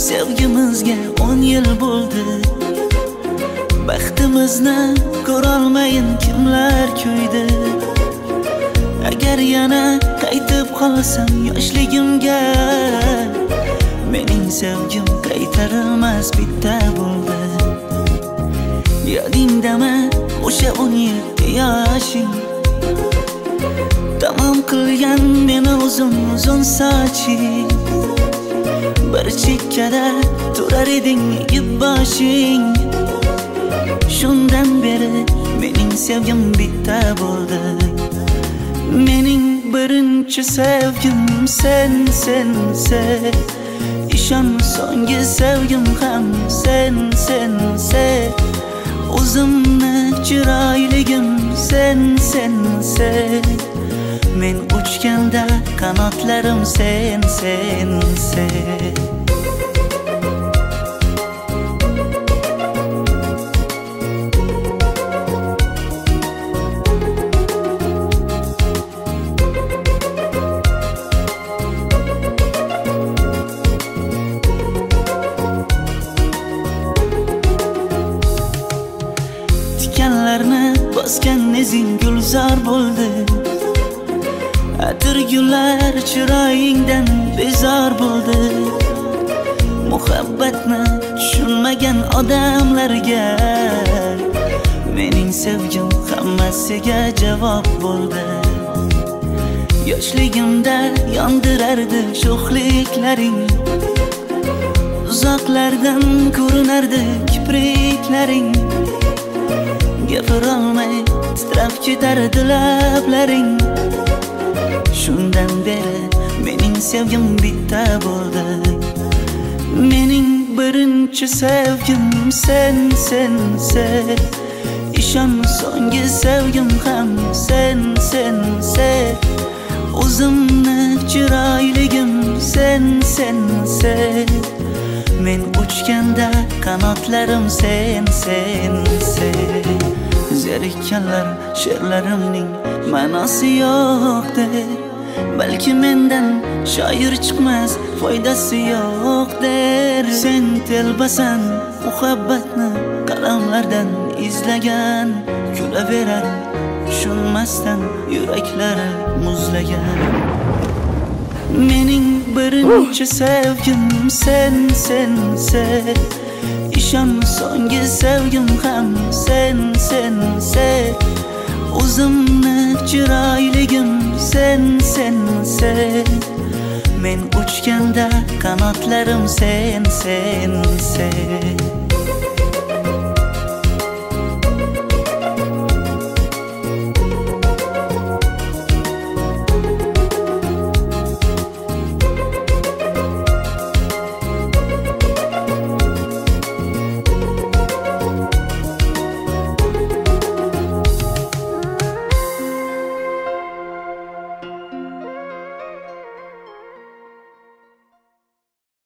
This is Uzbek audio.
Sevgimizga 10 yil bo'ldi. Baxtimizni ko'rolmayin kimlar kuydi. Agar yana qaytib qolsam yoshligimga, mening sevgim qaytarilmas bitta bo'ldi. Yodingdami o'sha 17 yoshing, tamom qilgan meni uzun soching. Bir chekkada turar eding egib boshing. Shundan beri mening sevgim bitta bo'ldi. Mening birinchi sevgim sen. İshon, so'nggi sevgim ham sen. O'zimni chiroyligim sen. Men uchganda qanotlarim sen. Tikanlarni bosgan izing gulzor bo'ldi. Atir gullar chiroyingdan bezor bo'ldi. Muhabbatni tushunmagan odamlarga mening sevgim hammasiga javob bo'ldi. Yoshligimda yondirardi sho'xliklaring, uzoqlardan ko'rinardi kipriklaring. Gapirolmay titrab ketardi lablaring. Shundan beri mening sevgim bitta bo'ldi. Mening birinchi sevgim sen. Ishon, so'nggi sevgim ham sen. O'zimni chiroyligim sen. Men uchganda qanotlarim sen. Zerikkanlar she'rlarimning ma'nosi yo'q der. Balki mendan shoir chiqmas, foydasi yo'q der. Sen telbasan muhabbatni qalamlardan izlagan, kulaverar tushunmasdan yuraklari muzlagan. Mening birinchi sevgim sen. Ishon, so'nggi sevgim ham sen. O'zimni chiroyligim sen. Men uchganda qanotlarim sen.